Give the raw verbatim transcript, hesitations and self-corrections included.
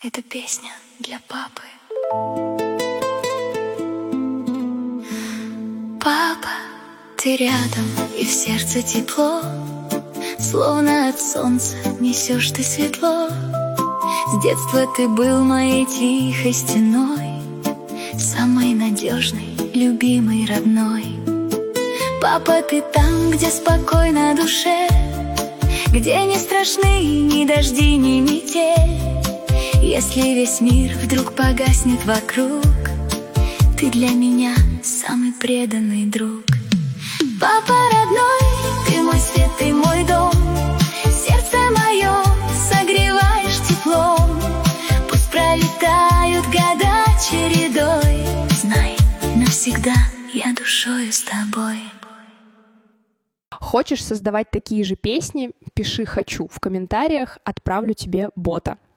Это песня для папы. Папа, ты рядом, и в сердце тепло, словно от солнца несешь ты светло. С детства ты был моей тихой стеной, самой надежной, любимой, родной. Папа, ты там, где спокойно душе, где не страшны ни дожди, ни метель. Если весь мир вдруг погаснет вокруг, ты для меня самый преданный друг. Папа родной, ты мой свет, ты мой дом, сердце мое согреваешь теплом. Пусть пролетают года чередой, знай, навсегда я душою с тобой. Хочешь создавать такие же песни? Пиши «хочу» в комментариях, отправлю тебе бота.